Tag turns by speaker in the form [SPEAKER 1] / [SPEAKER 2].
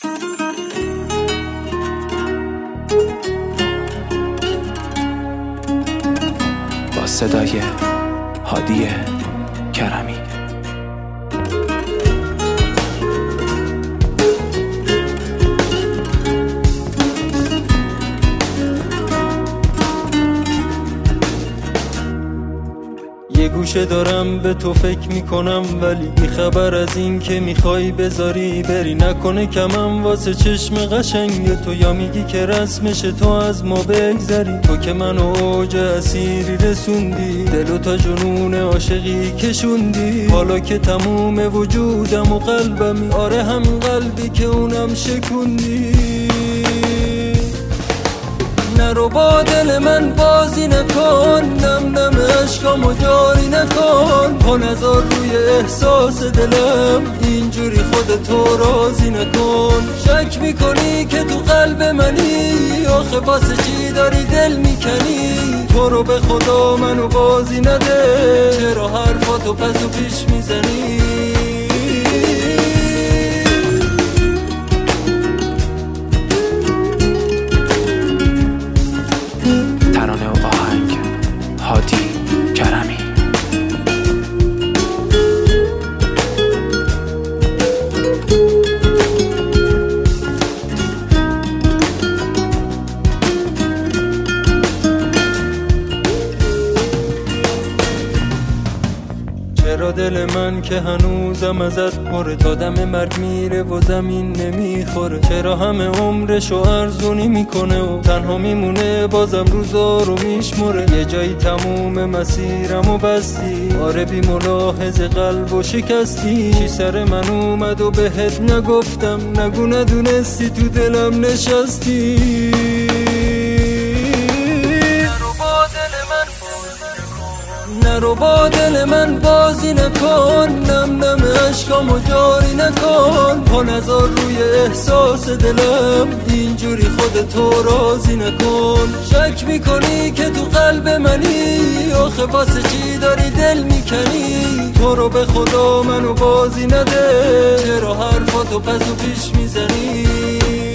[SPEAKER 1] با صدای هادی کرمی.
[SPEAKER 2] یه گوشه دارم به تو فکر میکنم، ولی بی خبر از این که میخوای بذاری بری. نکنه کمم واسه چشم قشنگ تو، یا میگی که رسمش تو از ما بگذری. تو که منو اوج اسیری رسوندی، دلو تا جنون عاشقی کشوندی. حالا که تموم وجودم و قلبمی، آره همین قلبی که اونم شکوندی. نرو با دل من بازی نکن، نم نم عشقامو جاری نکن. پا نذار روی احساس دلم، اینجوری خودتو راضی نکن. شک میکنی که تو قلب منی، آخه واسه چی داری دل میکنی؟ تو رو به خدا منو بازی نده، چرا حرفاتو پس و پیش میزنی؟
[SPEAKER 1] ترانه و آهنگ هادی کرمی.
[SPEAKER 2] چرا دل من که هنوزم ازت پره، تا دم مرگ میره و زمین نمیخوره؟ چرا همه عمرشو ارزونی میکنه و تنها میمونه، بازم روزا رو میشمره؟ یه جایی تموم مسیرمو بستی، آره بی ملاحظه قلبو شکستی. چی سر من اومد و بهت نگفتم، نگو ندونستی تو دلم نشستی. نرو با دل من بازی نکن، نم نم عشقامو جاری نکن. پا نذار روی احساس دلم، اینجوری خودتو راضی نکن. شک میکنی که تو قلب منی، آخه واسه چی داری دل میکنی؟ تو رو به خدا منو بازی نده، چرا حرفاتو پس و پیش میزنی؟